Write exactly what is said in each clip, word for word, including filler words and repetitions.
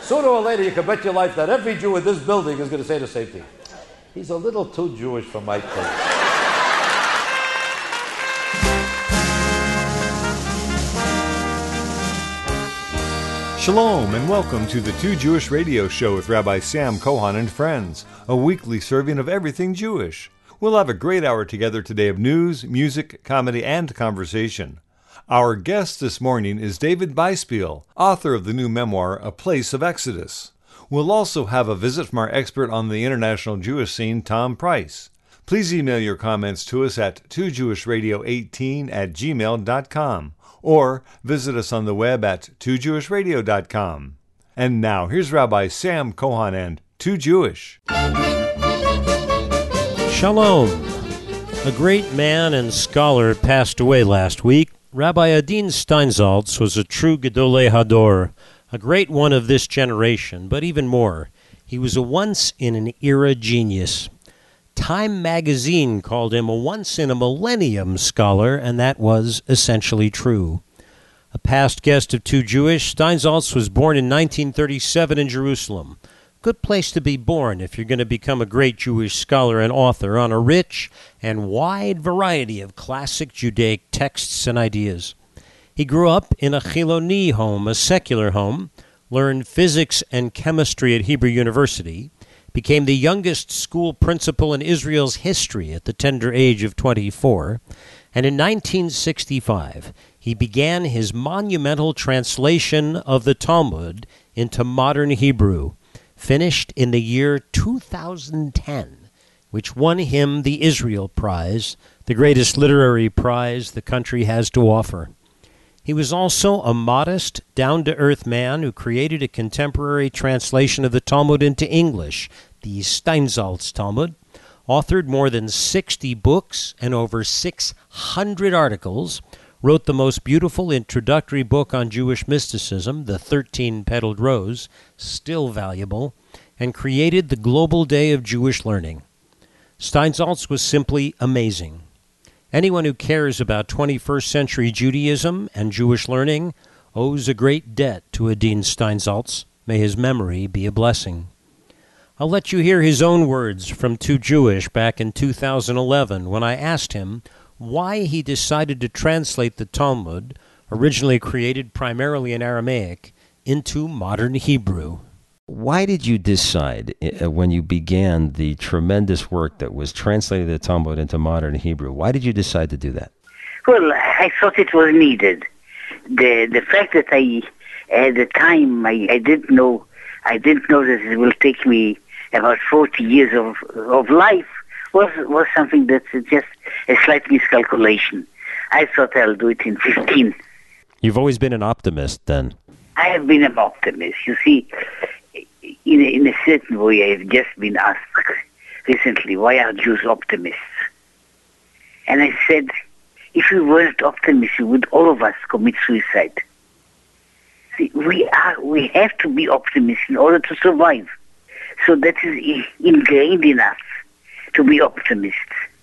Sooner or later, you can bet your life that every Jew in this building is going to say the same thing. He's a little too Jewish for my taste. Shalom and welcome to the Two Jewish Radio Show with Rabbi Sam Cohen and friends, a weekly serving of everything Jewish. We'll have a great hour together today of news, music, comedy, and conversation. Our guest this morning is David Beispiel, author of the new memoir, A Place of Exodus. We'll also have a visit from our expert on the international Jewish scene, Tom Price. Please email your comments to us at two jewish radio eighteen at gmail dot com. Or visit us on the web at two jewish radio dot com. And now, here's Rabbi Sam Cohen and Too Jewish. Shalom. A great man and scholar passed away last week. Rabbi Adin Steinsaltz was a true Gedolei Hador, a great one of this generation, but even more, he was a once-in-an-era genius. Time magazine called him a once-in-a-millennium scholar, and that was essentially true. A past guest of Too Jewish, Steinsaltz was born in nineteen thirty-seven in Jerusalem. Good place to be born if you're going to become a great Jewish scholar and author on a rich and wide variety of classic Judaic texts and ideas. He grew up in a Chiloni home, a secular home, learned physics and chemistry at Hebrew University, became the youngest school principal in Israel's history at the tender age of twenty-four, and in nineteen sixty-five he began his monumental translation of the Talmud into modern Hebrew, finished in the year two thousand ten, which won him the Israel Prize, the greatest literary prize the country has to offer. He was also a modest, down-to-earth man who created a contemporary translation of the Talmud into English, the Steinsaltz Talmud, authored more than sixty books and over six hundred articles, wrote the most beautiful introductory book on Jewish mysticism, The Thirteen-Petaled Rose, still valuable, and created the Global Day of Jewish Learning. Steinsaltz was simply amazing. Anyone who cares about twenty-first century Judaism and Jewish learning owes a great debt to Adin Steinsaltz. May his memory be a blessing. I'll let you hear his own words from Too Jewish back in two thousand eleven when I asked him why he decided to translate the Talmud, originally created primarily in Aramaic, into modern Hebrew. Why did you decide, uh, when you began the tremendous work that was translating the Talmud into modern Hebrew, why did you decide to do that? Well, I thought it was needed. The the fact that I, at the time, I, I didn't know, I didn't know that it will take me about forty years of of life was was something that's just a slight miscalculation. I thought I'll do it in fifteen. You've always been an optimist, then. I have been an optimist. You see, in a, in a certain way, I've just been asked recently, why are Jews optimists? And I said, if we weren't optimists, would all of us commit suicide? See, we are. We have to be optimists in order to survive. So that is ingrained in us to be optimists.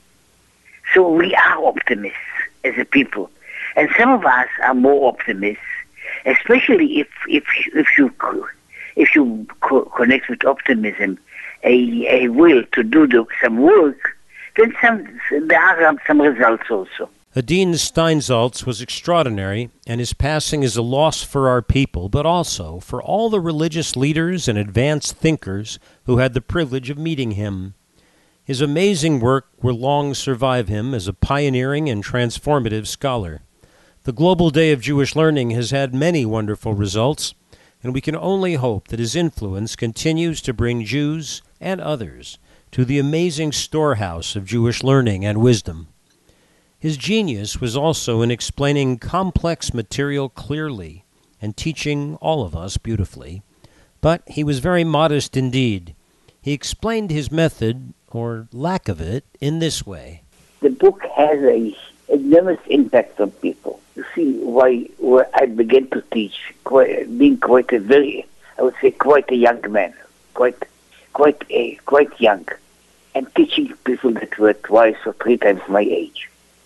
So we are optimists as a people. And some of us are more optimists, especially if if if you if you co- connect with optimism a, a will to do the, some work, then some there are some results also. Adin Steinsaltz was extraordinary, and his passing is a loss for our people, but also for all the religious leaders and advanced thinkers who had the privilege of meeting him. His amazing work will long survive him as a pioneering and transformative scholar. The Global Day of Jewish Learning has had many wonderful results, and we can only hope that his influence continues to bring Jews and others to the amazing storehouse of Jewish learning and wisdom. His genius was also in explaining complex material clearly and teaching all of us beautifully. But he was very modest indeed. He explained his method, or lack of it, in this way. The book has a enormous impact on people. You see, why where I began to teach, quite, being quite a very, I would say, quite a young man, quite, quite, a, quite young, and teaching people that were twice or three times my age.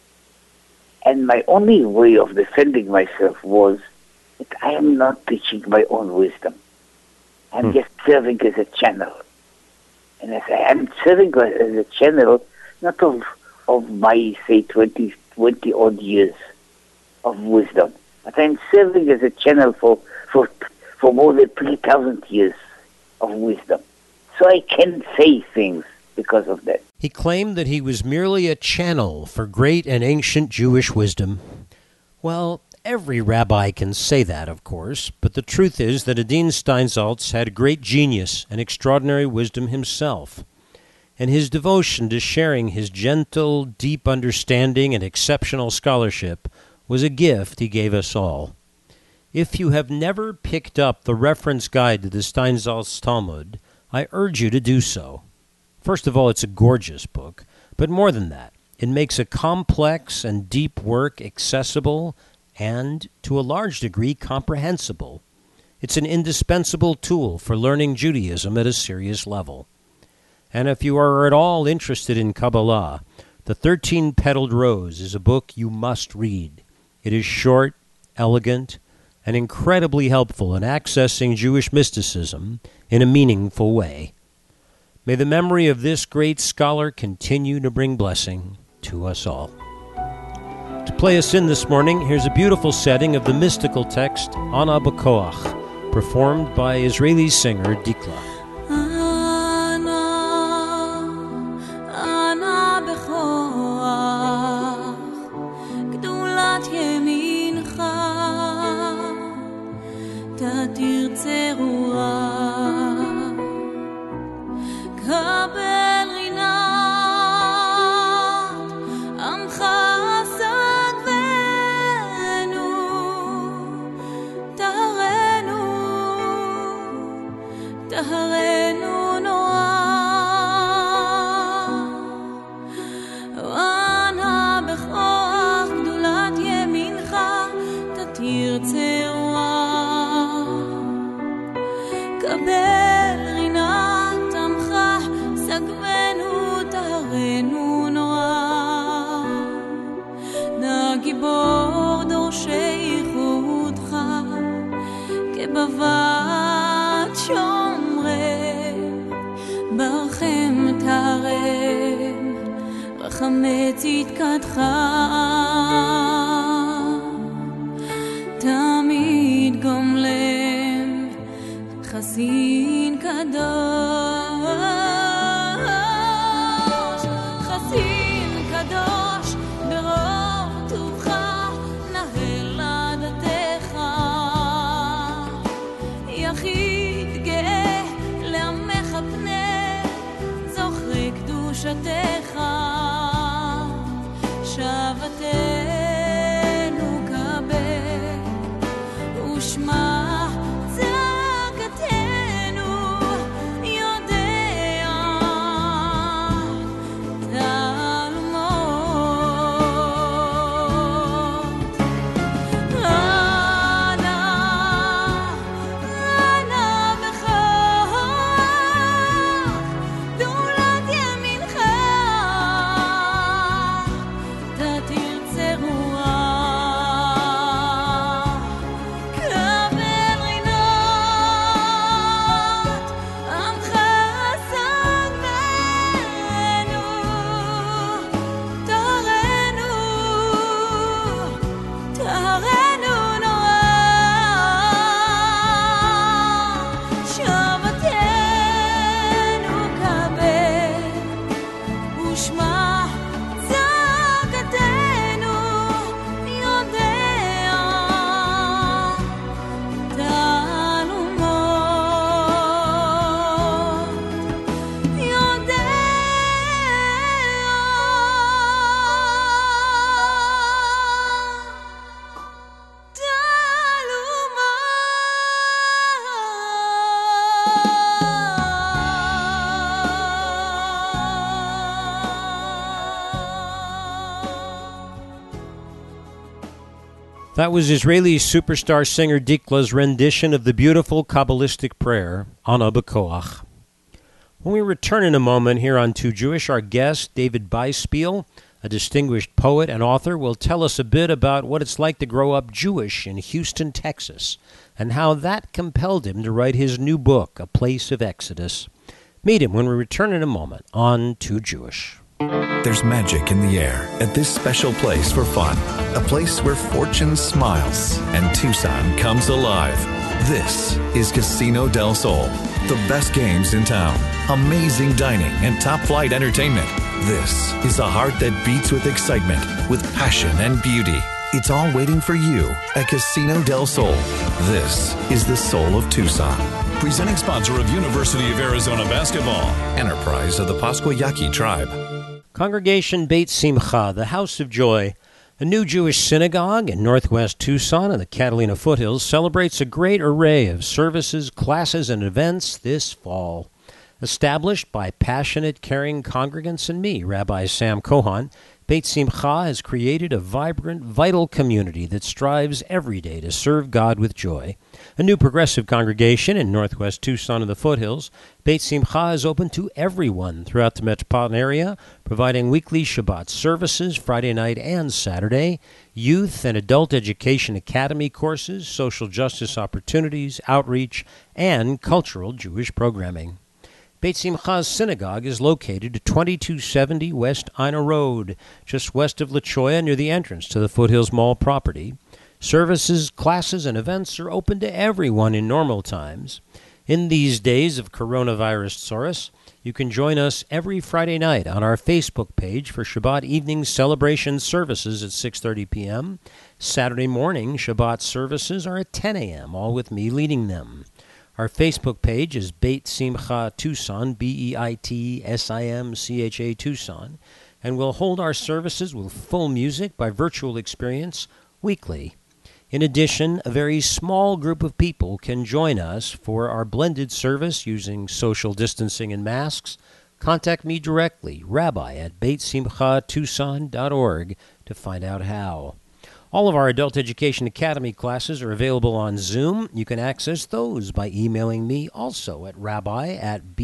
And my only way of defending myself was that I am not teaching my own wisdom. I'm Hmm. just serving as a channel. And I say, I'm serving as a channel, not of of my, say, twenty, twenty odd years of wisdom, but I'm serving as a channel for, for, for more than three thousand years of wisdom. So I can say things because of that. He claimed that he was merely a channel for great and ancient Jewish wisdom. Well, every rabbi can say that, of course, but the truth is that Adin Steinsaltz had great genius and extraordinary wisdom himself. And his devotion to sharing his gentle, deep understanding and exceptional scholarship was a gift he gave us all. If you have never picked up the reference guide to the Steinsaltz Talmud, I urge you to do so. First of all, it's a gorgeous book, but more than that, it makes a complex and deep work accessible and, to a large degree, comprehensible. It's an indispensable tool for learning Judaism at a serious level. And if you are at all interested in Kabbalah, The Thirteen-Petaled Rose is a book you must read. It is short, elegant, and incredibly helpful in accessing Jewish mysticism in a meaningful way. May the memory of this great scholar continue to bring blessing to us all. To play us in this morning, here's a beautiful setting of the mystical text Ana B'Koach, performed by Israeli singer Dikla. תמיד גומלם חסין קדוש חסין קדוש ברוב טובך נהל עדתך יחיד גאה לעמך פנה זוכרי קדושתך שבתנו קבל ושמע צעקתנו יודע תעלומות אנה אנה בכוח גדולת ימינך That was Israeli superstar singer Dikla's rendition of the beautiful Kabbalistic prayer, Ana B'Koach. When we return in a moment here on Too Jewish, our guest, David Beispiel, a distinguished poet and author, will tell us a bit about what it's like to grow up Jewish in Houston, Texas. and how that compelled him to write his new book, A Place of Exodus. Meet him when we return in a moment on Too Jewish. There's magic in the air at this special place for fun. A place where fortune smiles and Tucson comes alive. This is Casino del Sol. The best games in town, amazing dining, and top-flight entertainment. This is a heart that beats with excitement, with passion and beauty. It's all waiting for you at Casino del Sol. This is the soul of Tucson. Presenting sponsor of University of Arizona Basketball. Enterprise of the Pasquayaqui Tribe. Congregation Beit Simcha, the House of Joy, a new Jewish synagogue in northwest Tucson in the Catalina foothills, celebrates a great array of services, classes, and events this fall. Established by passionate, caring congregants and me, Rabbi Sam Cohon, Beit Simcha has created a vibrant, vital community that strives every day to serve God with joy. A new progressive congregation in northwest Tucson in the foothills, Beit Simcha is open to everyone throughout the metropolitan area, providing weekly Shabbat services Friday night and Saturday, youth and adult education academy courses, social justice opportunities, outreach, and cultural Jewish programming. Beit Simcha's synagogue is located at twenty-two seventy West Ina Road, just west of La Cholla near the entrance to the Foothills Mall property. Services, classes, and events are open to everyone in normal times. In these days of coronavirus tsaurus, you can join us every Friday night on our Facebook page for Shabbat evening celebration services at six thirty p.m. Saturday morning Shabbat services are at ten a.m., all with me leading them. Our Facebook page is Beit Simcha Tucson, B E I T S I M C H A Tucson, and we'll hold our services with full music by virtual experience weekly. In addition, a very small group of people can join us for our blended service using social distancing and masks. Contact me directly, rabbi at beit simcha tucson dot org, to find out how. All of our Adult Education Academy classes are available on Zoom. You can access those by emailing me also at rabbi at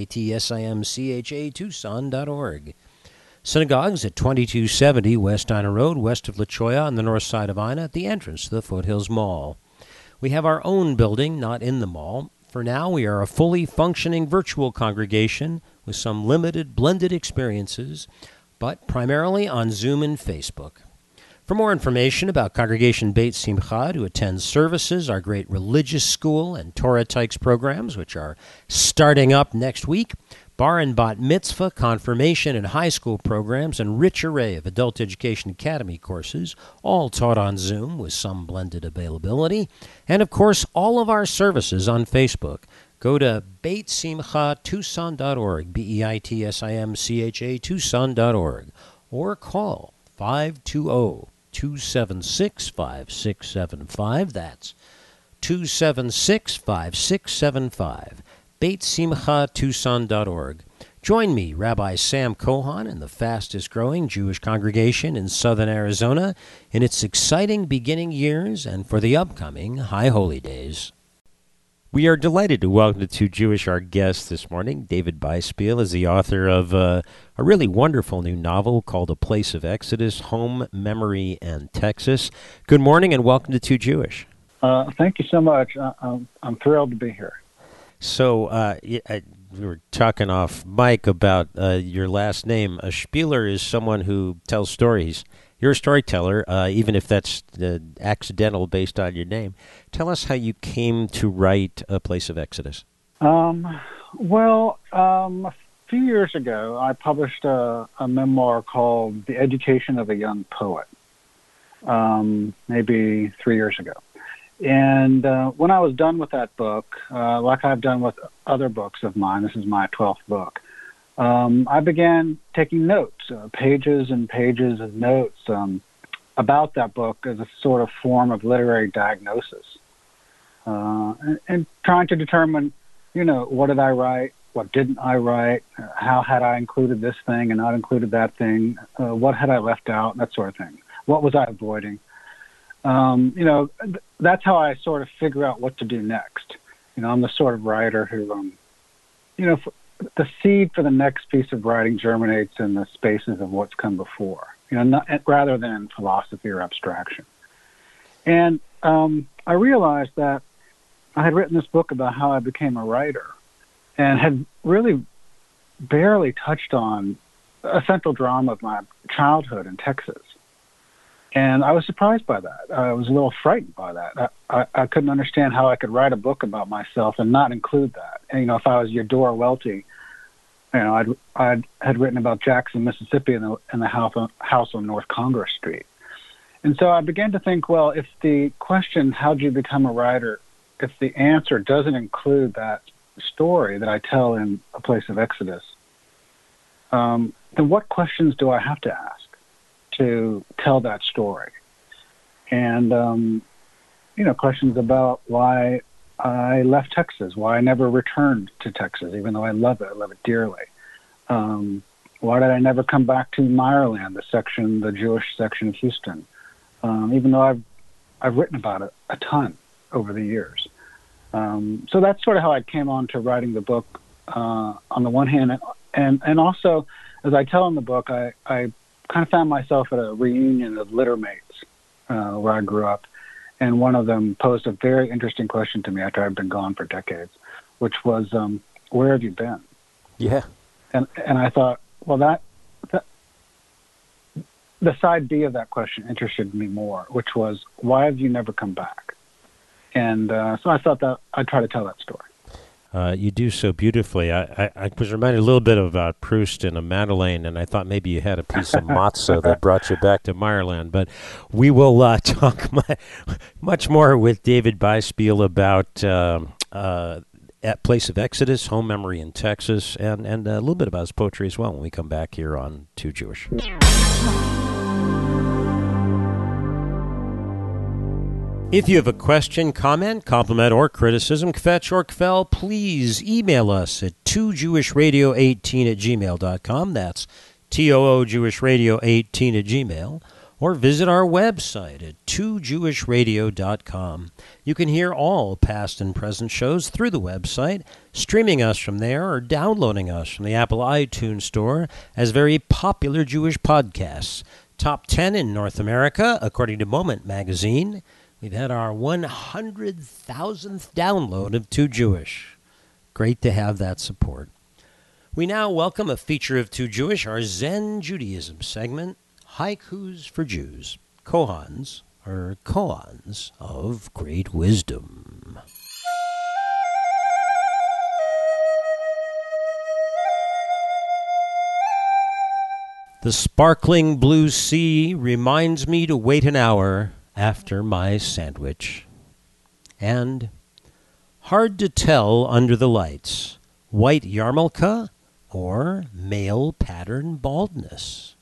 beitsimcha tucson dot org. Synagogues at twenty-two seventy West Ina Road, west of La Cholla on the north side of Ina, at the entrance to the Foothills Mall. We have our own building, not in the mall. For now, we are a fully functioning virtual congregation with some limited blended experiences, but primarily on Zoom and Facebook. For more information about Congregation Beit Simcha, to attend services, our great religious school and Torah Tykes programs, which are starting up next week, bar and bat mitzvah, confirmation, and high school programs, and rich array of Adult Education Academy courses, all taught on Zoom with some blended availability, and of course, all of our services on Facebook. Go to beit simcha tucson dot org, B E I T S I M C H A Tucson dot org, or call five two zero, two seven six, five six seven five. That's two seven six, five six seven five. beit simcha tucson dot org. Join me, Rabbi Sam Cohon, in the fastest-growing Jewish congregation in southern Arizona in its exciting beginning years and for the upcoming High Holy Days. We are delighted to welcome to Jewish our guest this morning. David Beispiel is the author of uh, a really wonderful new novel called A Place of Exodus, Home, Memory, and Texas. Good morning and welcome to Too Jewish. Uh, thank you so much. I, I'm, I'm thrilled to be here. So uh, I, we were talking off mic about uh, your last name. A spieler is someone who tells stories. You're a storyteller, uh, even if that's uh, accidental based on your name. Tell us how you came to write A Place of Exodus. Um, well, um, a few years ago, I published a, a memoir called The Education of a Young Poet, um, maybe three years ago. And uh, when I was done with that book, uh, like I've done with other books of mine, this is my twelfth book, um, I began taking notes, uh, pages and pages of notes um, about that book as a sort of form of literary diagnosis, uh, and, and trying to determine, you know, what did I write, what didn't I write, uh, how had I included this thing and not included that thing, uh, what had I left out, that sort of thing. What was I avoiding? Um, you know, th- that's how I sort of figure out what to do next. You know, I'm the sort of writer who, um, you know, f- the seed for the next piece of writing germinates in the spaces of what's come before, you know, not, rather than philosophy or abstraction. And um, I realized that I had written this book about how I became a writer and had really barely touched on a central drama of my childhood in Texas. And I was surprised by that. I was a little frightened by that. I, I, I couldn't understand how I could write a book about myself and not include that. And, you know, if I was Eudora Welty, you know, I'd, I'd had written about Jackson, Mississippi in the, in the house, on, house on North Congress Street. And so I began to think, well, if the question, how'd you become a writer, if the answer doesn't include that story that I tell in A Place of Exodus, um, then what questions do I have to ask to tell that story? And, um, you know, questions about why I left Texas, why I never returned to Texas, even though I love it, I love it dearly. Um, why did I never come back to Meyerland, the section, the Jewish section of Houston, um, even though I've, I've written about it a ton over the years. Um, so that's sort of how I came on to writing the book, uh, on the one hand, and, and also, as I tell in the book, I, I kind of found myself at a reunion of littermates uh, where I grew up, and one of them posed a very interesting question to me after I'd been gone for decades, which was, um, where have you been? Yeah. And and I thought, well, that, that the side B of that question interested me more, which was, why have you never come back? And uh, so I thought that I'd try to tell that story. Uh, you do so beautifully. I, I, I was reminded a little bit about Proust and a Madeleine, and I thought maybe you had a piece of matzah that brought you back to Meyerland. But we will uh, talk mu- much more with David Byspiel about um, uh, at Place of Exodus, Home Memory in Texas, and, and a little bit about his poetry as well when we come back here on Too Jewish. If you have a question, comment, compliment, or criticism, kvetch or kvel, please email us at two jewish radio eighteen at gmail dot com. That's T O O Jewish Radio eighteen at Gmail. Or visit our website at two jewish radio dot com. You can hear all past and present shows through the website, streaming us from there, or downloading us from the Apple iTunes Store as very popular Jewish podcasts. Top ten in North America, according to Moment Magazine. We've had our one hundred thousandth download of Too Jewish. Great to have that support. We now welcome a feature of Too Jewish, our Zen Judaism segment, Haikus for Jews. Kohans, or koans of great wisdom. The sparkling blue sea reminds me to wait an hour after my sandwich. And hard to tell under the lights, white yarmulke or male pattern baldness.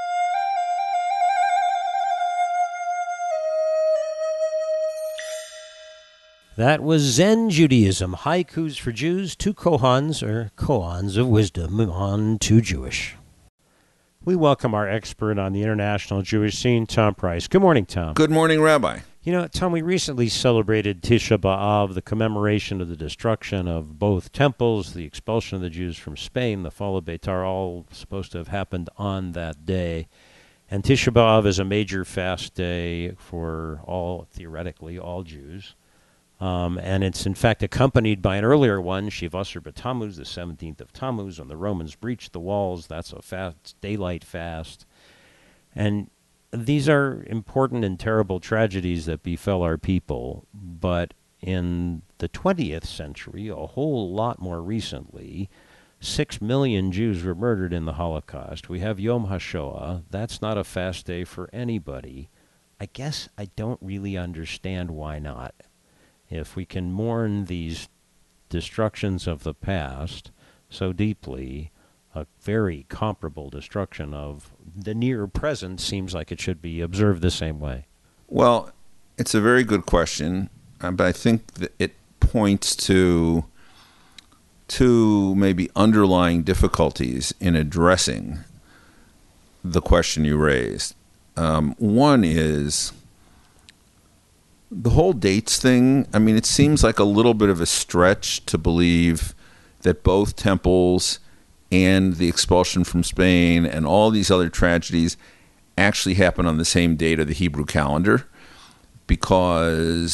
That was Zen Judaism, Haikus for Jews, two kohans or koans of wisdom on Too Jewish. We welcome our expert on the international Jewish scene, Tom Price. Good morning, Tom. Good morning, Rabbi. You know, Tom, we recently celebrated Tisha B'Av, the commemoration of the destruction of both temples, the expulsion of the Jews from Spain, the fall of Beitar, all supposed to have happened on that day. And Tisha B'Av is a major fast day for all, theoretically, all Jews. Um, and it's, in fact, accompanied by an earlier one, Shivasar B'Tammuz, the seventeenth of Tammuz, when the Romans breached the walls. That's a fast, daylight fast. And these are important and terrible tragedies that befell our people. But in the twentieth century, a whole lot more recently, six million Jews were murdered in the Holocaust. We have Yom HaShoah. That's not a fast day for anybody. I guess I don't really understand why not. If we can mourn these destructions of the past so deeply, a very comparable destruction of the near present seems like it should be observed the same way. Well, it's a very good question, uh, but I think that it points to two maybe underlying difficulties in addressing the question you raised. Um, one is the whole dates thing. I mean, it seems like a little bit of a stretch to believe that both temples and the expulsion from Spain and all these other tragedies actually happen on the same date of the Hebrew calendar, because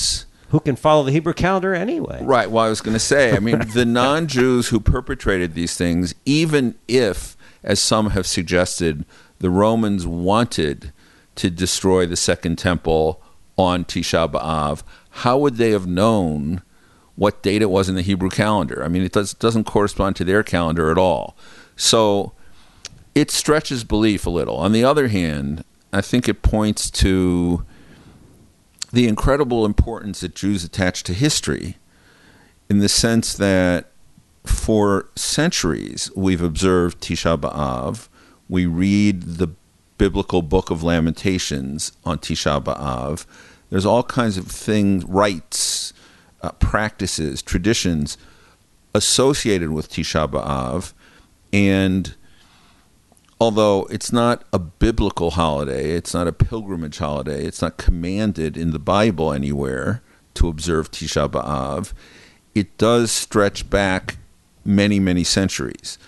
who can follow the Hebrew calendar anyway. Right. Well, I was going to say, I mean, the non-Jews who perpetrated these things, even if, as some have suggested, the Romans wanted to destroy the Second Temple on Tisha B'Av, how would they have known what date it was in the Hebrew calendar? I mean, it does, doesn't correspond to their calendar at all. So it stretches belief a little. On the other hand, I think it points to the incredible importance that Jews attach to history, in the sense that for centuries we've observed Tisha B'Av. We read the biblical book of Lamentations on Tisha B'Av. There's all kinds of things, rites, uh, practices, traditions associated with Tisha B'Av. And although it's not a biblical holiday, it's not a pilgrimage holiday, it's not commanded in the Bible anywhere to observe Tisha B'Av, it does stretch back many, many centuries.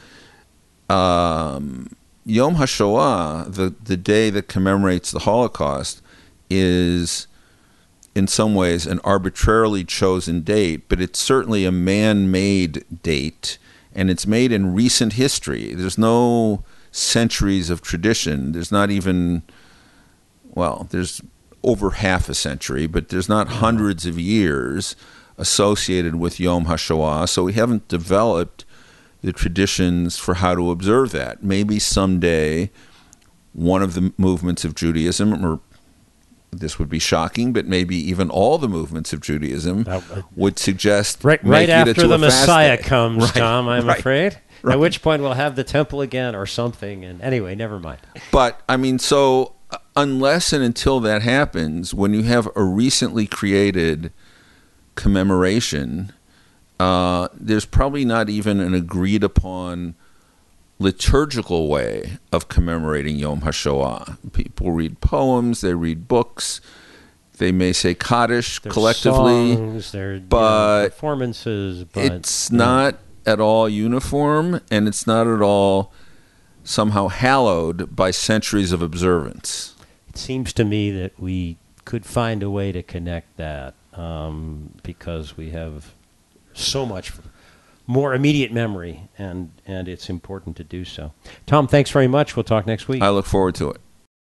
Um, Yom HaShoah, the, the day that commemorates the Holocaust, is in some ways an arbitrarily chosen date, but it's certainly a man-made date, and it's made in recent history. There's no centuries of tradition. There's not even, well, there's over half a century, but there's not hundreds of years associated with Yom HaShoah, so we haven't developed the traditions for how to observe that. Maybe someday one of the movements of Judaism, or this would be shocking, but maybe even all the movements of Judaism would suggest right, right after the Messiah day. comes, right, Tom, I'm right, afraid. Right. At which point we'll have the temple again or something. And anyway, never mind. But, I mean, so uh, unless and until that happens, when you have a recently created commemoration, uh, there's probably not even an agreed upon liturgical way of commemorating Yom HaShoah. People read poems, they read books, they may say Kaddish There's collectively, songs, there, but you know, performances. But it's yeah. not at all uniform, and it's not at all somehow hallowed by centuries of observance. It seems to me that we could find a way to connect that um, because we have so much more immediate memory, and, and it's important to do so. Tom, thanks very much. We'll talk next week. I look forward to it.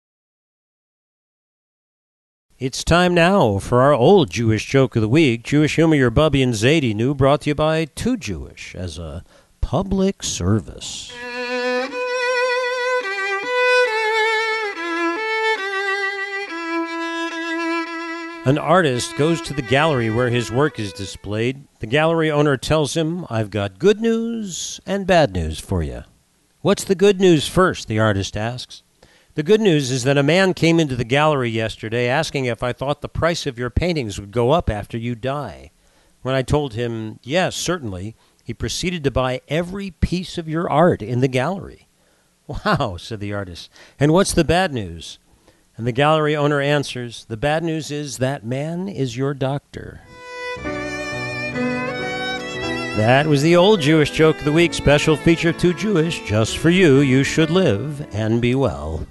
It's time now for our old Jewish joke of the week. Jewish humor your Bubby and Zadie knew, brought to you by Too Jewish as a public service. An artist goes to the gallery where his work is displayed. The gallery owner tells him, "I've got good news and bad news for you." "What's the good news first?" the artist asks. "The good news is that a man came into the gallery yesterday asking if I thought the price of your paintings would go up after you die. When I told him, yes, certainly, he proceeded to buy every piece of your art in the gallery." "Wow," said the artist. "And what's the bad news?" And the gallery owner answers, "The bad news is that man is your doctor." That was the old Jewish joke of the week, special feature Too Jewish, just for you. You should live and be well.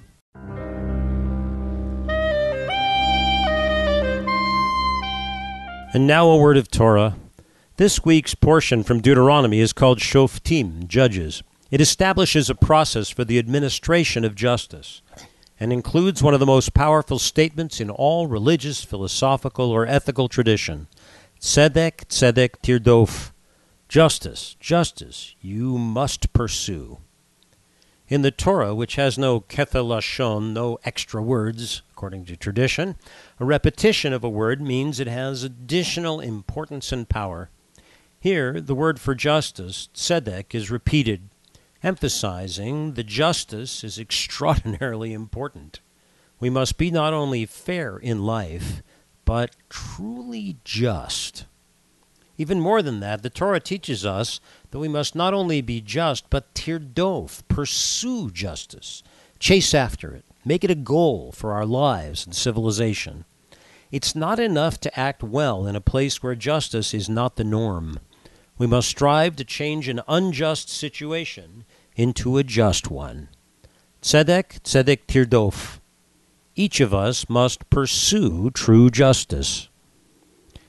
And now a word of Torah. This week's portion from Deuteronomy is called Shoftim, Judges. It establishes a process for the administration of justice and includes one of the most powerful statements in all religious, philosophical, or ethical tradition. Tzedek, tzedek tirdof. Justice, justice, you must pursue. In the Torah, which has no kether lashon, no extra words, according to tradition, a repetition of a word means it has additional importance and power. Here, the word for justice, tzedek, is repeated, emphasizing that justice is extraordinarily important. We must be not only fair in life, but truly just. Even more than that, the Torah teaches us that we must not only be just, but tirdof, pursue justice, chase after it, make it a goal for our lives and civilization. It's not enough to act well in a place where justice is not the norm. We must strive to change an unjust situation into a just one. Tzedek, tzedek tirdof. Each of us must pursue true justice.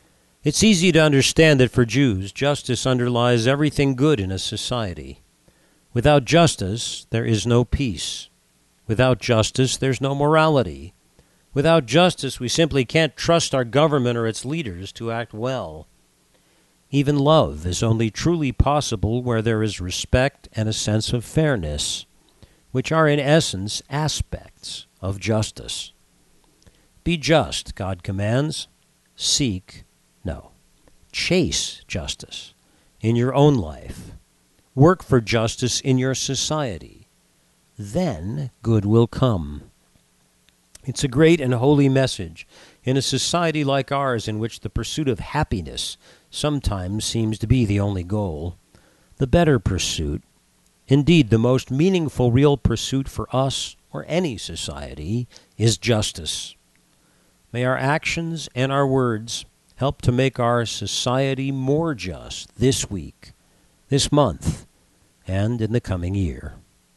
It's easy to understand that for Jews, justice underlies everything good in a society. Without justice, there is no peace. Without justice, there's no morality. Without justice, we simply can't trust our government or its leaders to act well. Even love is only truly possible where there is respect and a sense of fairness, which are in essence aspects of justice. Be just, God commands. Seek, no, chase justice in your own life. Work for justice in your society. Then good will come. It's a great and holy message in a society like ours in which the pursuit of happiness sometimes seems to be the only goal. The better pursuit, indeed the most meaningful real pursuit for us or any society, is justice. May our actions and our words help to make our society more just this week, this month, and in the coming year.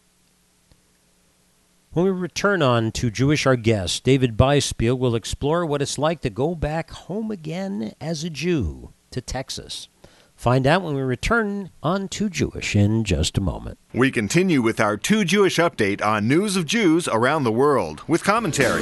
When we return on To Jewish, our guest, David Beispiel will explore what it's like to go back home again as a Jew to Texas. Find out when we return on To Jewish in just a moment. We continue with our To Jewish update on news of Jews around the world with commentary.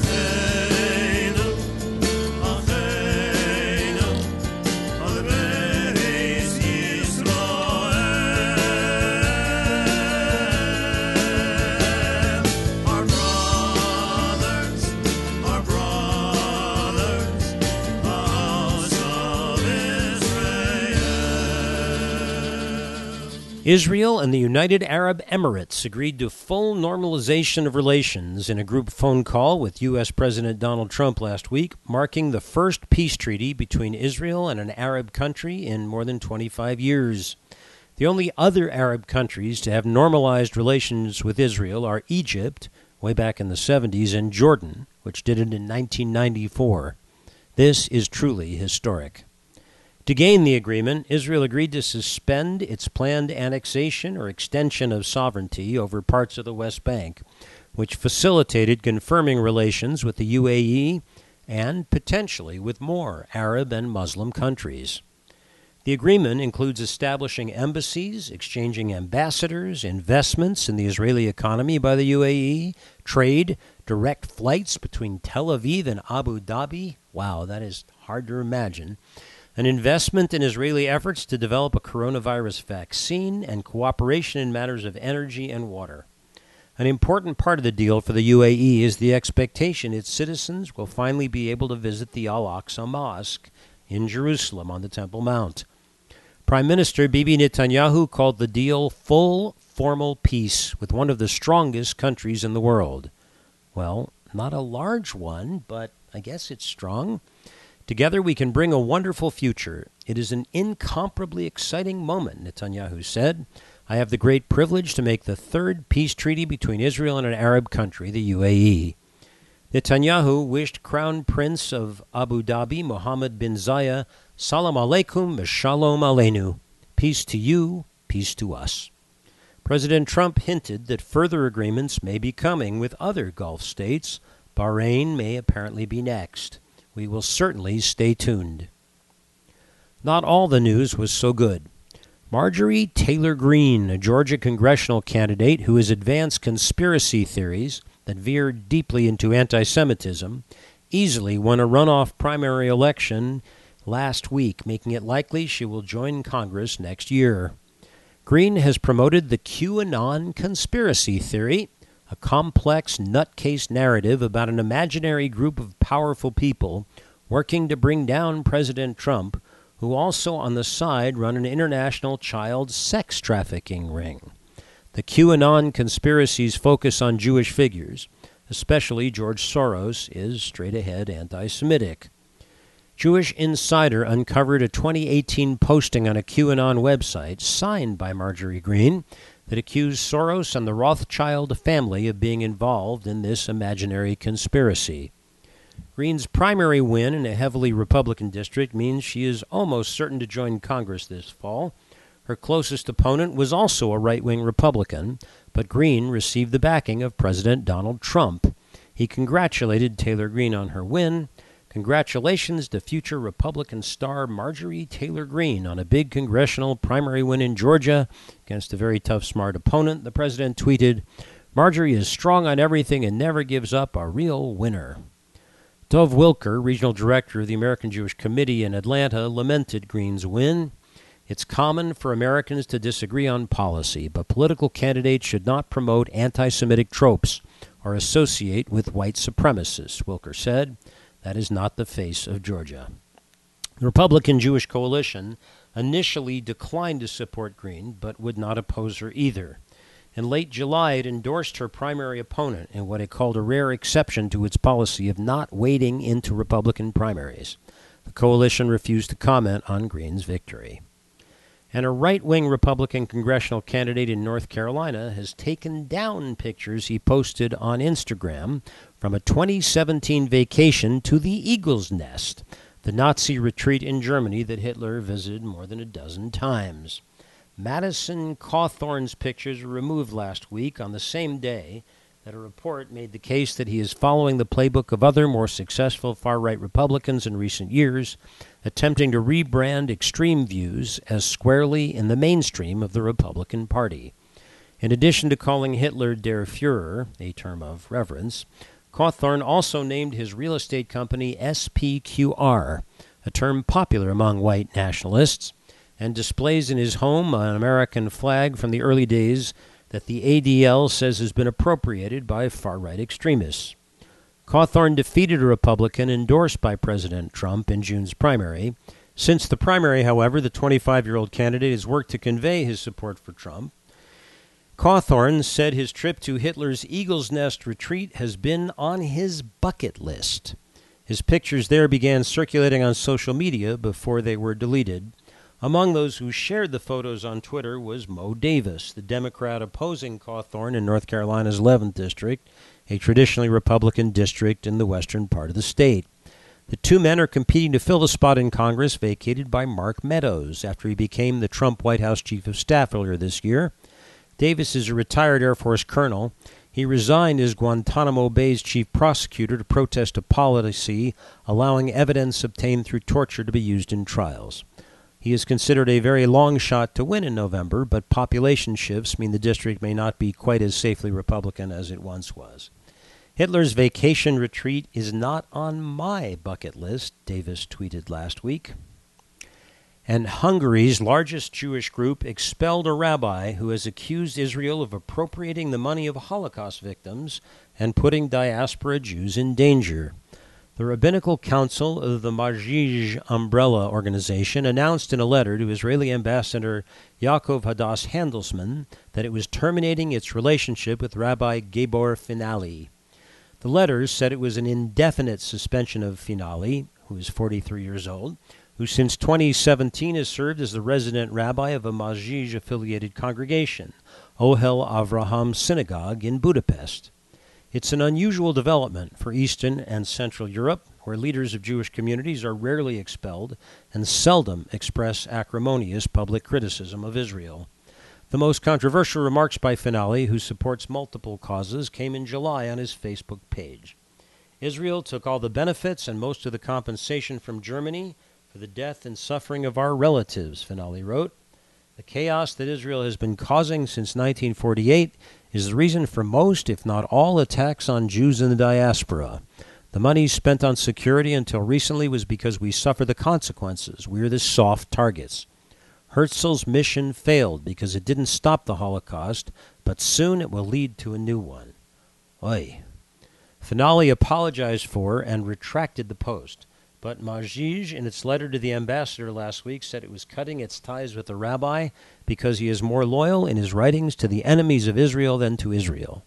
Israel and the United Arab Emirates agreed to full normalization of relations in a group phone call with U S President Donald Trump last week, marking the first peace treaty between Israel and an Arab country in more than twenty-five years. The only other Arab countries to have normalized relations with Israel are Egypt, way back in the seventies, and Jordan, which did it in nineteen ninety-four. This is truly historic. To gain the agreement, Israel agreed to suspend its planned annexation or extension of sovereignty over parts of the West Bank, which facilitated confirming relations with the U A E and potentially with more Arab and Muslim countries. The agreement includes establishing embassies, exchanging ambassadors, investments in the Israeli economy by the U A E, trade, direct flights between Tel Aviv and Abu Dhabi. Wow, that is hard to imagine. An investment in Israeli efforts to develop a coronavirus vaccine, and cooperation in matters of energy and water. An important part of the deal for the U A E is the expectation its citizens will finally be able to visit the Al-Aqsa Mosque in Jerusalem on the Temple Mount. Prime Minister Bibi Netanyahu called the deal full, formal peace with one of the strongest countries in the world. Well, not a large one, but I guess it's strong. Together we can bring a wonderful future. It is an incomparably exciting moment, Netanyahu said. I have the great privilege to make the third peace treaty between Israel and an Arab country, the U A E. Netanyahu wished Crown Prince of Abu Dhabi, Mohammed bin Zayed, Salam Aleikum, Shalom Aleinu. Peace to you, peace to us. President Trump hinted that further agreements may be coming with other Gulf states. Bahrain may apparently be next. We will certainly stay tuned. Not all the news was so good. Marjorie Taylor Greene, a Georgia congressional candidate who has advanced conspiracy theories that veer deeply into anti-Semitism, easily won a runoff primary election last week, making it likely she will join Congress next year. Greene has promoted the QAnon conspiracy theory, a complex nutcase narrative about an imaginary group of powerful people working to bring down President Trump, who also on the side run an international child sex trafficking ring. The QAnon conspiracy's focus on Jewish figures, especially George Soros, is straight-ahead anti-Semitic. Jewish Insider uncovered a twenty eighteen posting on a QAnon website signed by Marjorie Greene that accused Soros and the Rothschild family of being involved in this imaginary conspiracy. Greene's primary win in a heavily Republican district means she is almost certain to join Congress this fall. Her closest opponent was also a right-wing Republican, but Greene received the backing of President Donald Trump. He congratulated Taylor Greene on her win. Congratulations to future Republican star Marjorie Taylor Greene on a big congressional primary win in Georgia against a very tough, smart opponent. The president tweeted, "Marjorie is strong on everything and never gives up, a real winner." Dov Wilker, regional director of the American Jewish Committee in Atlanta, lamented Greene's win. "It's common for Americans to disagree on policy, but political candidates should not promote anti-Semitic tropes or associate with white supremacists," Wilker said. "That is not the face of Georgia." The Republican Jewish coalition initially declined to support Greene, but would not oppose her either. In late July, it endorsed her primary opponent in what it called a rare exception to its policy of not wading into Republican primaries. The coalition refused to comment on Greene's victory. And a right-wing Republican congressional candidate in North Carolina has taken down pictures he posted on Instagram from a twenty seventeen vacation to the Eagle's Nest, the Nazi retreat in Germany that Hitler visited more than a dozen times. Madison Cawthorn's pictures were removed last week on the same day that a report made the case that he is following the playbook of other more successful far-right Republicans in recent years, attempting to rebrand extreme views as squarely in the mainstream of the Republican Party. In addition to calling Hitler Der Führer, a term of reverence, Cawthorn also named his real estate company S P Q R, a term popular among white nationalists, and displays in his home an American flag from the early days that the A D L says has been appropriated by far-right extremists. Cawthorn defeated a Republican endorsed by President Trump in June's primary. Since the primary, however, the twenty-five-year-old candidate has worked to convey his support for Trump. Cawthorn said his trip to Hitler's Eagle's Nest retreat has been on his bucket list. His pictures there began circulating on social media before they were deleted. Among those who shared the photos on Twitter was Mo Davis, the Democrat opposing Cawthorn in North Carolina's eleventh District, a traditionally Republican district in the western part of the state. The two men are competing to fill the spot in Congress vacated by Mark Meadows after he became the Trump White House Chief of Staff earlier this year. Davis is a retired Air Force colonel. He resigned as Guantanamo Bay's chief prosecutor to protest a policy allowing evidence obtained through torture to be used in trials. He is considered a very long shot to win in November, but population shifts mean the district may not be quite as safely Republican as it once was. Hitler's vacation retreat is not on my bucket list, Davis tweeted last week. And Hungary's largest Jewish group expelled a rabbi who has accused Israel of appropriating the money of Holocaust victims and putting diaspora Jews in danger. The Rabbinical Council of the Majij Umbrella Organization announced in a letter to Israeli Ambassador Yaakov Hadass Handelsman that it was terminating its relationship with Rabbi Gabor Finali. The letter said it was an indefinite suspension of Finali, who is forty-three years old, who since twenty seventeen has served as the resident rabbi of a Majij-affiliated congregation, Ohel Avraham Synagogue in Budapest. It's an unusual development for Eastern and Central Europe, where leaders of Jewish communities are rarely expelled and seldom express acrimonious public criticism of Israel. The most controversial remarks by Finali, who supports multiple causes, came in July on his Facebook page. Israel took all the benefits and most of the compensation from Germany for the death and suffering of our relatives, Finali wrote. The chaos that Israel has been causing since nineteen forty-eight is the reason for most, if not all, attacks on Jews in the diaspora. The money spent on security until recently was because we suffer the consequences. We are the soft targets. Herzl's mission failed because it didn't stop the Holocaust, but soon it will lead to a new one. Oy. Finali apologized for and retracted the post. But Majij, in its letter to the ambassador last week, said it was cutting its ties with the rabbi because he is more loyal in his writings to the enemies of Israel than to Israel.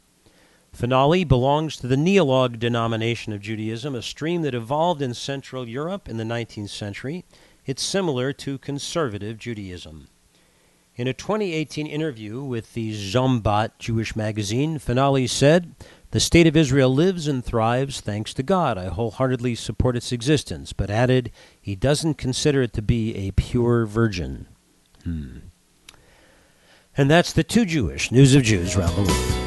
Finali belongs to the Neolog denomination of Judaism, a stream that evolved in Central Europe in the nineteenth century. It's similar to conservative Judaism. In a twenty eighteen interview with the Zombat Jewish magazine, Finali said, "The state of Israel lives and thrives thanks to God. I wholeheartedly support its existence," but added he doesn't consider it to be a pure virgin. Hmm. And that's the Too Jewish News of Jews around the world.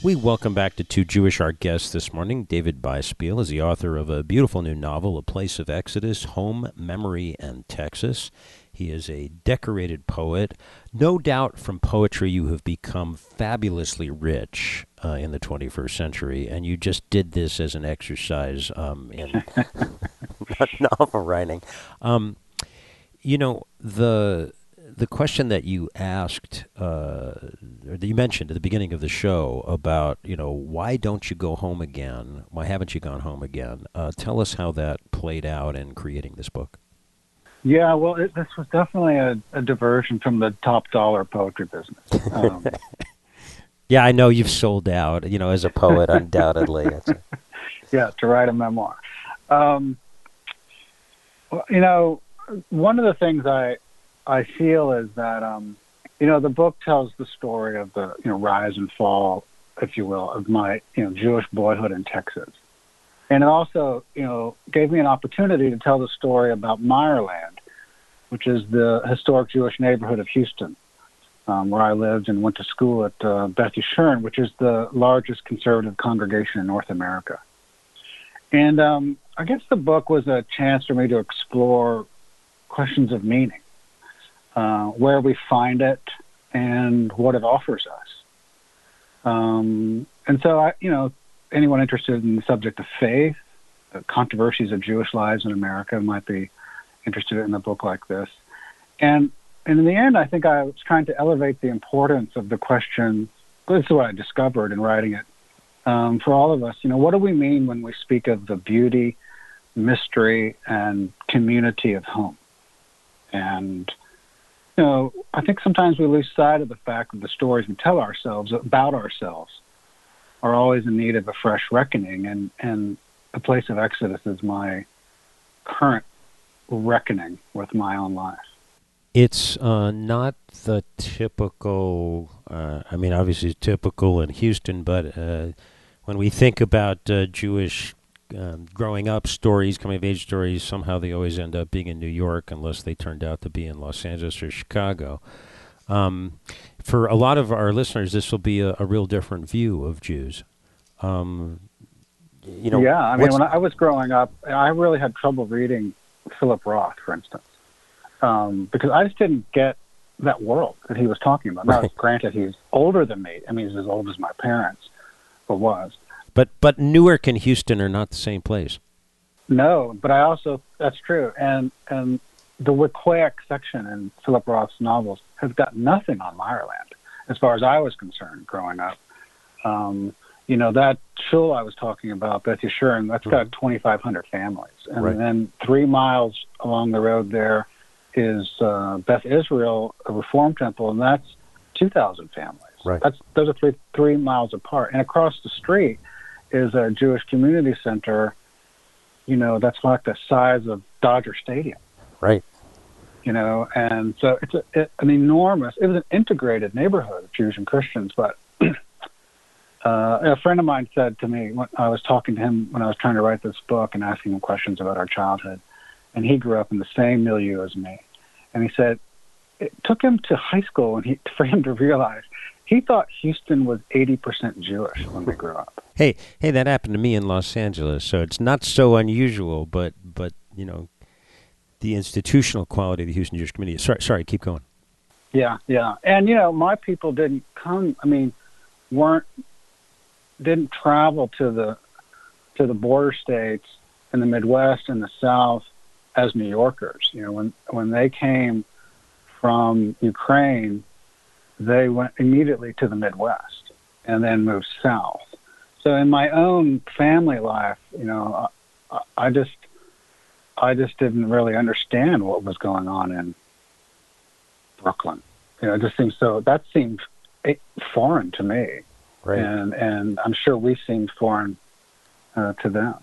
We welcome back to Two Jewish Art guests this morning. David Biespiel is the author of a beautiful new novel, A Place of Exodus, Home, Memory, and Texas. He is a decorated poet. No doubt from poetry you have become fabulously rich uh, in the twenty-first century, and you just did this as an exercise um, in novel writing. Um, you know, the... The question that you asked, uh, or that you mentioned at the beginning of the show about, you know, why don't you go home again? Why haven't you gone home again? Uh, tell us how that played out in creating this book. Yeah, well, it, this was definitely a, a diversion from the top dollar poetry business. Um, yeah, I know you've sold out, you know, as a poet, undoubtedly. It's a... Yeah, to write a memoir. Um, well, you know, one of the things I I feel is that, um, you know, the book tells the story of the, you know, rise and fall, if you will, of my, you know, Jewish boyhood in Texas. And it also, you know, gave me an opportunity to tell the story about Meyerland, which is the historic Jewish neighborhood of Houston, um, where I lived and went to school at uh, Beth Yeshurun, which is the largest conservative congregation in North America. And um, I guess the book was a chance for me to explore questions of meaning. Uh, where we find it and what it offers us. Um, and so, I, you know, anyone interested in the subject of faith, the controversies of Jewish lives in America might be interested in a book like this. And, and in the end, I think I was trying to elevate the importance of the question, this is what I discovered in writing it, um, for all of us, you know, what do we mean when we speak of the beauty, mystery, and community of home? And you know, I think sometimes we lose sight of the fact that the stories we tell ourselves about ourselves are always in need of a fresh reckoning, and, and A Place of Exodus is my current reckoning with my own life. It's uh, not the typical, uh, I mean, obviously typical in Houston, but uh, when we think about uh, Jewish Um, growing up stories, coming of age stories, somehow they always end up being in New York unless they turned out to be in Los Angeles or Chicago. Um, for a lot of our listeners, this will be a, a real different view of Jews. Um, you know, yeah, I mean, when I was growing up, I really had trouble reading Philip Roth, for instance, um, because I just didn't get that world that he was talking about. Now, Right. granted, he's older than me. I mean, he's as old as my parents, or was. But but Newark and Houston are not the same place. No, but I also, that's true. And and the Wequahic section in Philip Roth's novels has got nothing on Meyerland, as far as I was concerned growing up. Um, you know, that shul I was talking about, Beth Yeshurun, that's got twenty-five hundred families. And Right. then three miles along the road there is uh, Beth Israel, a Reform temple, and that's two thousand families. Right. That's Those are three, three miles apart. And across the street is a Jewish community center, you know, that's like the size of Dodger Stadium. Right. You know, and so it's a, it, an enormous, it was an integrated neighborhood of Jews and Christians, but uh, a friend of mine said to me, when I was talking to him when I was trying to write this book and asking him questions about our childhood, and he grew up in the same milieu as me, and he said it took him to high school and he, for him to realize he thought Houston was eighty percent Jewish when we grew up. Hey, hey, that happened to me in Los Angeles, so it's not so unusual, but, but you know, the institutional quality of the Houston Jewish community. Sorry, sorry, keep going. Yeah, yeah. And, you know, my people didn't come, I mean, weren't, didn't travel to the, to the border states in the Midwest and the South as New Yorkers. You know, when, when they came from Ukraine, they went immediately to the Midwest and then moved south. So in my own family life, you know, I, I just, I just didn't really understand what was going on in Brooklyn. You know, it just seemed so, that seemed foreign to me. Right. And, and I'm sure we seemed foreign uh, to them.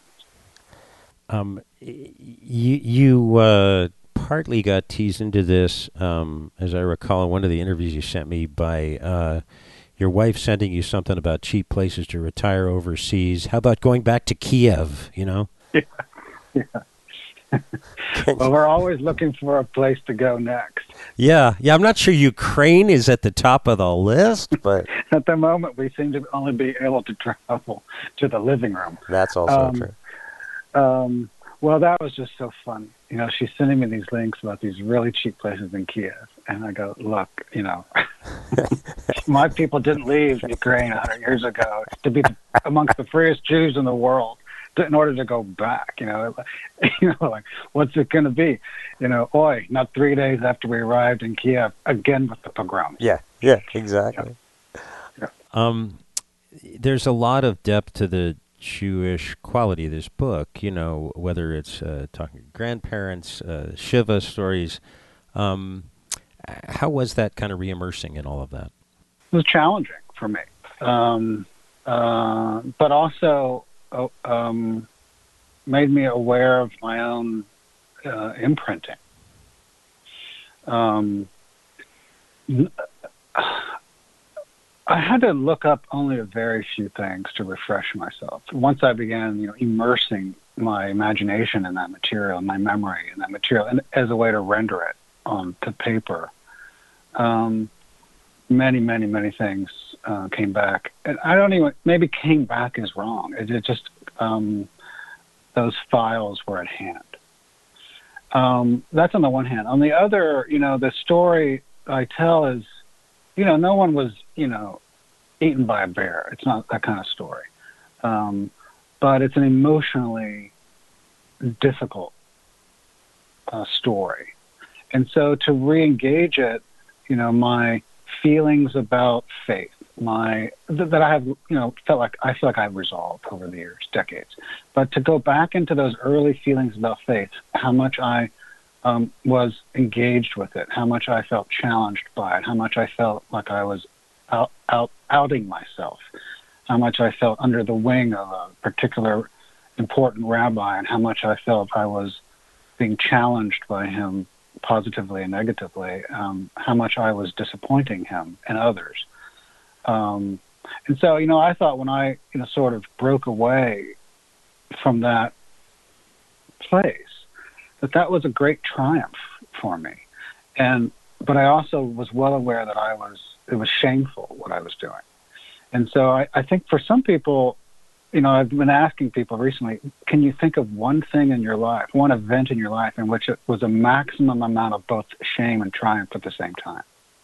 Um, you, you, uh, partly got teased into this, um, as I recall, in one of the interviews you sent me by uh, your wife sending you something about cheap places to retire overseas. How about going back to Kiev, you know? Yeah, yeah. Well, we're always looking for a place to go next. Yeah, yeah. I'm not sure Ukraine is at the top of the list, but At the moment, we seem to only be able to travel to the living room. that's also Um, true. Um, well, that was just so fun. You know, she's sending me these links about these really cheap places in Kiev. And I go, look, you know, my people didn't leave Ukraine one hundred years ago to be amongst the freest Jews in the world to, in order to go back. You know, you know, like, what's it going to be? You know, oi, not three days after we arrived in Kiev, again with the pogroms. Yeah, yeah, exactly. Yeah. Um, there's a lot of depth to the Jewish quality of this book, you know, whether it's uh, talking to grandparents, uh, Shiva stories. Um, how was that kind of re-immersing in all of that? It was challenging for me, um, uh, but also uh, um, made me aware of my own uh, imprinting. Um, I had to look up only a very few things to refresh myself. Once I began, you know, immersing my imagination in that material, my memory in that material, and as a way to render it onto paper, um, many, many, many things uh, came back. And I don't even, maybe came back is wrong. It, it just, um, those files were at hand. Um, that's on the one hand. On the other, you know, the story I tell is, you know, no one was, you know, eaten by a bear. It's not that kind of story. Um, but it's an emotionally difficult uh, story. And so to re-engage it, you know, my feelings about faith, my th- that I have, you know, felt like I feel like I've resolved over the years, decades. But to go back into those early feelings about faith, how much I um, was engaged with it, how much I felt challenged by it, how much I felt like I was out, out outing myself, how much I felt under the wing of a particular important rabbi, and how much I felt I was being challenged by him positively and negatively, um, how much I was disappointing him and others. Um, and so, you know, I thought when I, you know, sort of broke away from that place, that that was a great triumph for me. And, but I also was well aware that I was, it was shameful what I was doing. And so I, I think for some people, you know, I've been asking people recently, can you think of one thing in your life, one event in your life in which it was a maximum amount of both shame and triumph at the same time?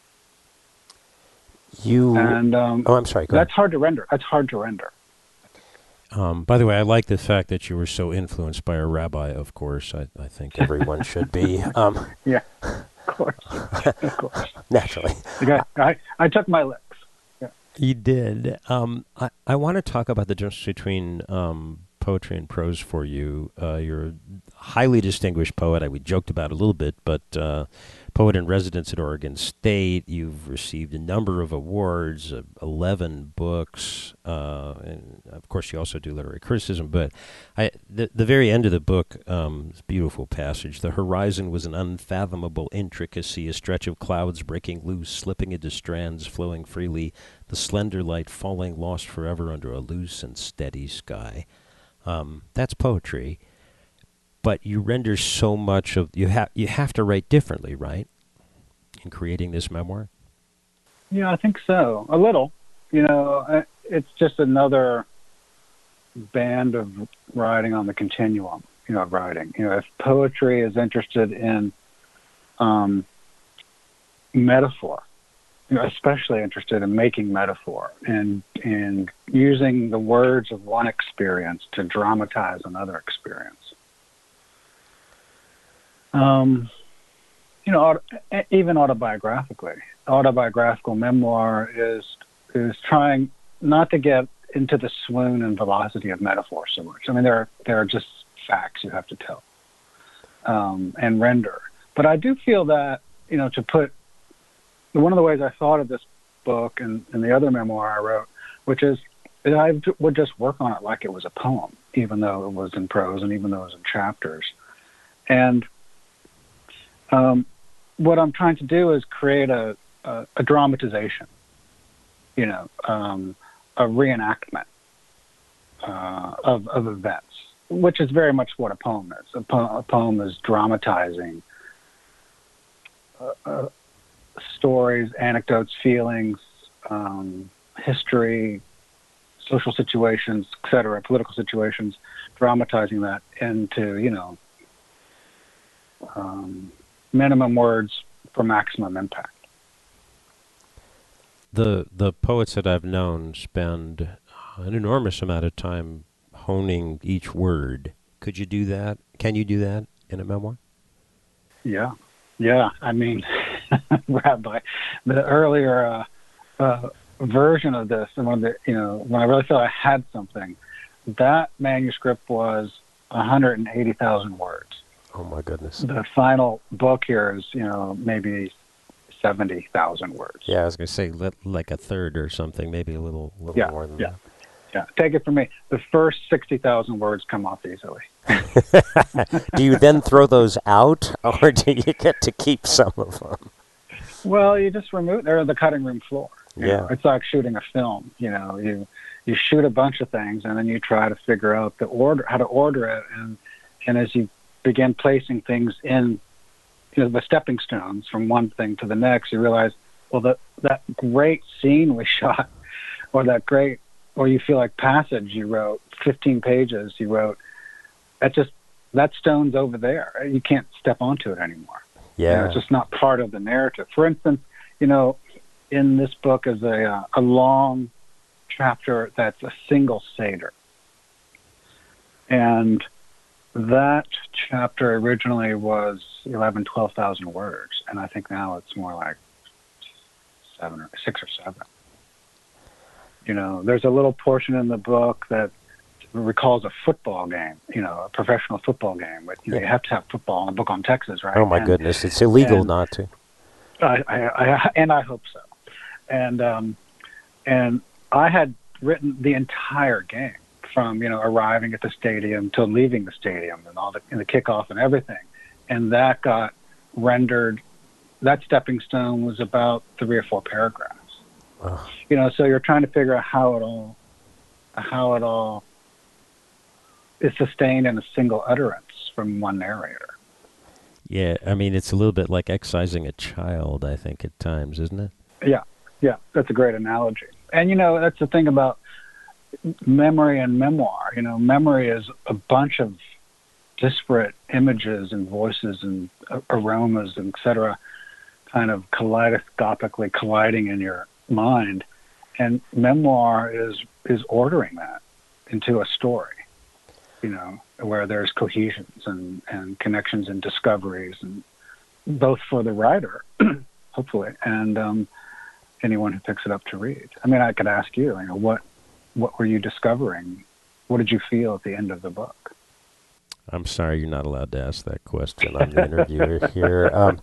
You and um, oh, I'm sorry. Go that's ahead. hard to render. That's hard to render. Um, by the way, I like the fact that you were so influenced by a rabbi. Of course, I, I think everyone should be. Um, yeah, of course, of course. Naturally, okay. I I took my licks. Yeah. You did. Um, I I want to talk about the difference between um, poetry and prose for you. Uh, you're a highly distinguished poet. I we joked about it a little bit, but uh, poet in residence at Oregon State. You've received a number of awards, uh, eleven books, uh, and of course you also do literary criticism. But I, the the very end of the book, um, this beautiful passage: "The horizon was an unfathomable intricacy, a stretch of clouds breaking loose, slipping into strands, flowing freely, the slender light falling, lost forever under a loose and steady sky." Um, that's poetry. But you render so much of you have you have to write differently, right? In creating this memoir. Yeah, I think so. A little, you know, it's just another band of writing on the continuum. You know, of writing. You know, if poetry is interested in um, metaphor, you know, especially interested in making metaphor and and using the words of one experience to dramatize another experience. Um, you know, auto, even autobiographically, autobiographical memoir is is trying not to get into the swoon and velocity of metaphor so much. I mean, there are there are just facts you have to tell um, and render. But I do feel that, you know, to put one of the ways I thought of this book and, and the other memoir I wrote, which is that I would just work on it like it was a poem, even though it was in prose and even though it was in chapters. And Um, what I'm trying to do is create a, a, a dramatization, you know, um, a reenactment uh, of, of events. which is very much what a poem is. A, po- a poem is dramatizing uh, uh, stories, anecdotes, feelings, um, history, social situations, et cetera, political situations, dramatizing that into, you know, um, minimum words for maximum impact. The the poets that I've known spend an enormous amount of time honing each word. Could you do that? Can you do that in a memoir? Yeah, yeah. I mean, Rabbi, the earlier uh, uh, version of this, and when the you know when I really felt I had something, that manuscript was one hundred eighty thousand words. Oh my goodness! The final book here is you know maybe seventy thousand words. Yeah, I was going to say li- like a third or something, maybe a little, little Yeah, more than yeah. Yeah, take it from me. The first sixty thousand words come off easily. that. Do you then throw those out, or do you get to keep some of them? Well, you just remove. They're on the cutting room floor. you Yeah. know. It's like shooting a film. You know, you you shoot a bunch of things, and then you try to figure out the order, how to order it, and and as you begin placing things in, you know, the stepping stones from one thing to the next, you realize, well, that that great scene we shot, or that great, or you feel like passage you wrote, fifteen pages you wrote, that just, that stone's over there. You can't step onto it anymore. Yeah. You know, it's just not part of the narrative. For instance, you know, in this book is a uh, a long chapter that's a single Seder. And that chapter originally was eleven, twelve thousand words, and I think now it's more like seven or six or seven. You know, there's a little portion in the book that recalls a football game, you know, a professional football game. But you know, you have to have football in a book on Texas, right? Oh my and, goodness, it's illegal and, not to. I, I, I, and I hope so. And um, and I had written the entire game from, you know, arriving at the stadium till leaving the stadium and all the, and the kickoff and everything. And that got rendered, that stepping stone was about three or four paragraphs. Oh. You know, so you're trying to figure out how it all, how it all is sustained in a single utterance from one narrator. Yeah, I mean, it's a little bit like excising a child, I think, at times, isn't it? Yeah, yeah, that's a great analogy. And, you know, that's the thing about memory and memoir. You know, memory is a bunch of disparate images and voices and uh, aromas, and et cetera, kind of kaleidoscopically colliding in your mind. And memoir is is ordering that into a story, you know, where there's cohesions and, and connections and discoveries, and both for the writer, hopefully, and um, anyone who picks it up to read. I mean, I could ask you, you know, what what were you discovering? What did you feel at the end of the book? I'm sorry, you're not allowed to ask that question. I'm the interviewer here. Um,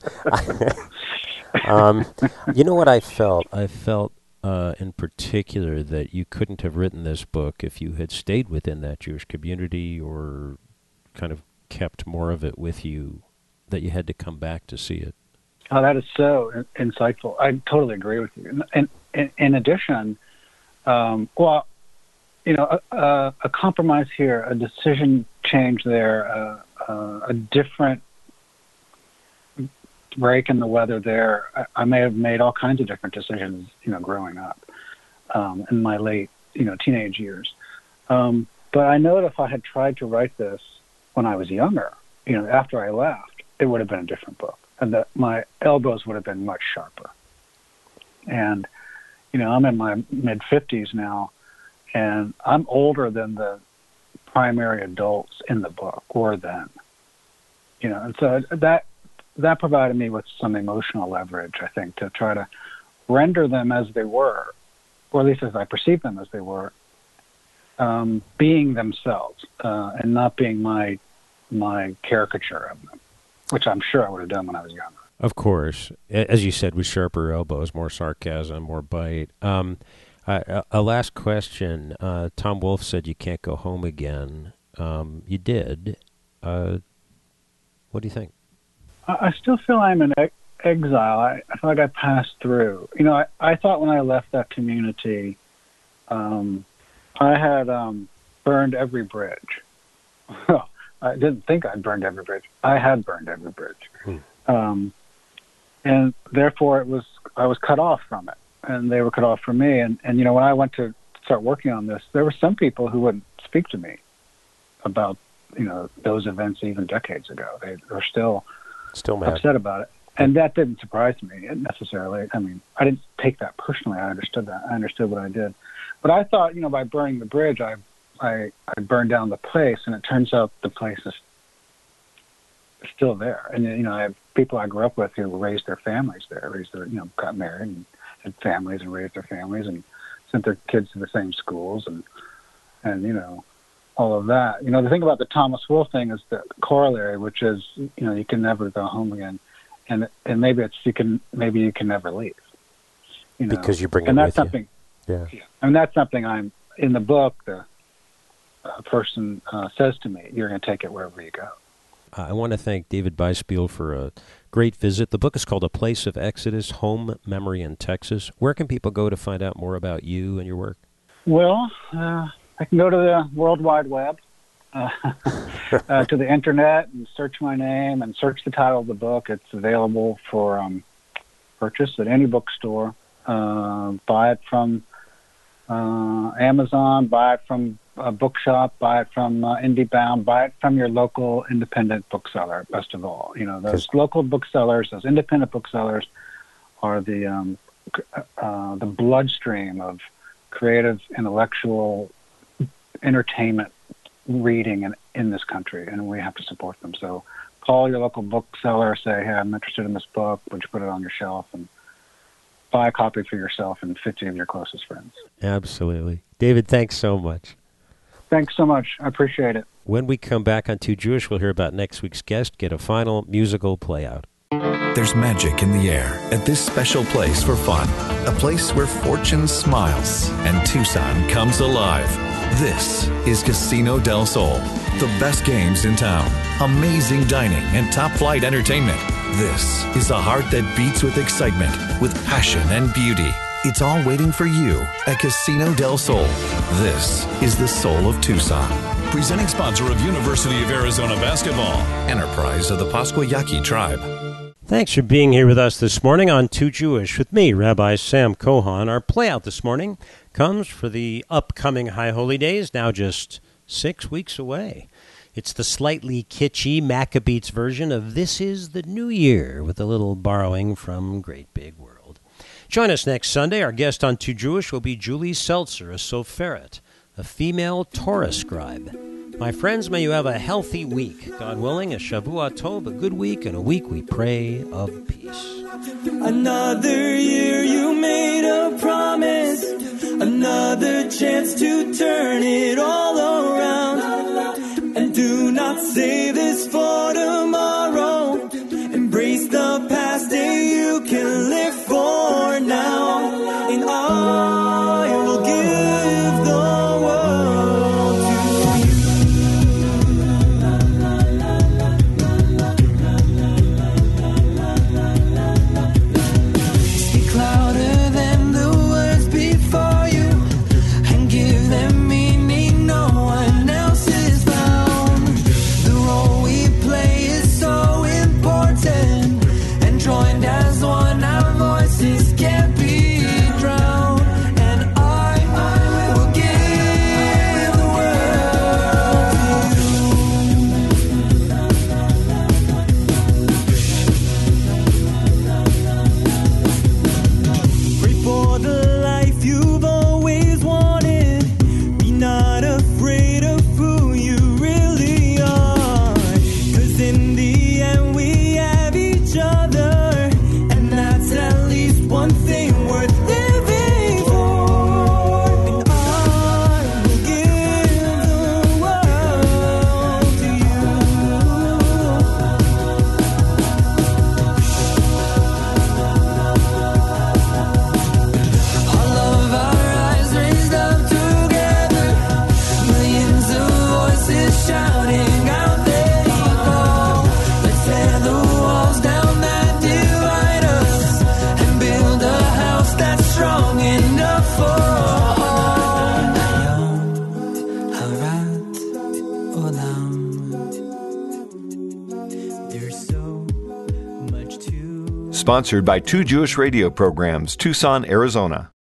um, you know what I felt? I felt uh, in particular that you couldn't have written this book if you had stayed within that Jewish community or kind of kept more of it with you, that you had to come back to see it. Oh, that is so in- insightful. I totally agree with you. And in, in addition, um, well, you know, a, a, a compromise here, a decision change there, uh, uh, a different break in the weather there. I, I may have made all kinds of different decisions, you know, growing up um, in my late, you know, teenage years. Um, but I know that if I had tried to write this when I was younger, you know, after I left, it would have been a different book, and that my elbows would have been much sharper. And, you know, I'm in my mid fifties now, and I'm older than the primary adults in the book were then. You know, and so that that provided me with some emotional leverage, I think, to try to render them as they were, or at least as I perceived them as they were, um, being themselves, uh, and not being my my caricature of them, which I'm sure I would have done when I was younger. Of course. A- As you said, with sharper elbows, more sarcasm, more bite. Um, uh, a last question. Uh, Tom Wolfe said you can't go home again. Um, you did. Uh, what do you think? I, I still feel I'm in ex- exile. I, I feel like I passed through. You know, I, I thought when I left that community, um, I had um, burned every bridge. Well, I didn't think I'd burned every bridge. I had burned every bridge. Hmm. Um, and therefore it was, I was cut off from it, and they were cut off from me. And, and, you know, when I went to start working on this, there were some people who wouldn't speak to me about, you know, those events even decades ago. They were still, Still mad. upset about it. And that didn't surprise me necessarily. I mean, I didn't take that personally. I understood that. I understood what I did. But I thought, you know, by burning the bridge, I, I, I burned down the place, and it turns out the place is still there. And, you know, I have people I grew up with who raised their families there, raised their, you know, got married and had families and raised their families and sent their kids to the same schools and, and, you know, all of that. You know, the thing about the Thomas Wolfe thing is the corollary, which is, you know, you can never go home again. And, and maybe it's, you can, maybe you can never leave. You know? Because you bring and it that's with something, you. Yeah. I mean, that's something I'm, in the book, the uh, person uh, says to me, you're going to take it wherever you go. I want to thank David Beispiel for a great visit. The book is called A Place of Exodus, Home Memory in Texas. Where can people go to find out more about you and your work? Well, uh, I can go to the World Wide Web, uh, uh, to the internet, and search my name and search the title of the book. It's available for um, purchase at any bookstore. Uh, buy it from uh, Amazon, buy it from a bookshop, buy it from uh, IndieBound, buy it from your local independent bookseller, best of all. You know, those local booksellers, those independent booksellers are the um, uh, the bloodstream of creative, intellectual, entertainment reading in, in this country, and we have to support them. So call your local bookseller, say, hey, I'm interested in this book, would you put it on your shelf, and buy a copy for yourself and fifty of your closest friends. Absolutely. David, thanks so much. Thanks so much. I appreciate it. When we come back on Too Jewish, we'll hear about next week's guest, get a final musical play out. There's magic in the air at this special place for fun. A place where fortune smiles and Tucson comes alive. This is Casino del Sol. The best games in town, amazing dining, and top-flight entertainment. This is a heart that beats with excitement, with passion and beauty. It's all waiting for you at Casino del Sol. This is the soul of Tucson. Presenting sponsor of University of Arizona Basketball. Enterprise of the Pasquayaqui Tribe. Thanks for being here with us this morning on Too Jewish with me, Rabbi Sam Kohan. Our playout this morning comes for the upcoming High Holy Days, now just six weeks away. It's the slightly kitschy Maccabeats version of This Is the New Year, with a little borrowing from Great Big World. Join us next Sunday. Our guest on Too Jewish will be Julie Seltzer, a Soferet, a female Torah scribe. My friends, may you have a healthy week. God willing, a Shavua Tov, a good week, and a week we pray of peace. Another year you made a promise, another chance to turn it all around. And do not say this for tomorrow. Embrace the past day you can live for now. And I will give the world to you. Speak louder than the words before you, and give them meaning no one else is found. The role we play is so important, and joined as one our voices can't be drowned. And I, I will give the world to you. Pray for the life you've always wanted. Be not afraid of who you really are. 'Cause in the end we have each other, and that's at least one thing worth living for. And I will give the world to you. All of our eyes raised up together, millions of voices shouting out their call. Let's tear the walls down that divide us, and build a house that's strong enough for all. Harat olam. sponsored by Two Jewish Radio Programs, Tucson, Arizona.